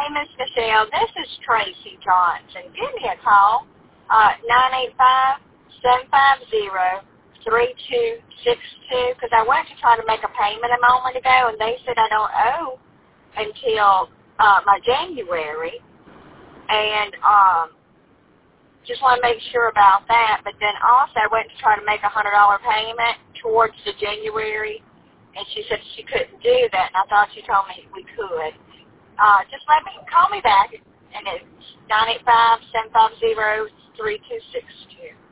Hey, Miss Michelle, this is Tracy Johnson. Give me a call, 985-750-3262, because I went to try to make a payment a moment ago, and they said I don't owe until my January, and just want to make sure about that. But then also I went to try to make a $100 payment towards the January, and she said she couldn't do that, and I thought she told me we could. Just call me back, and it's 985-750-3262.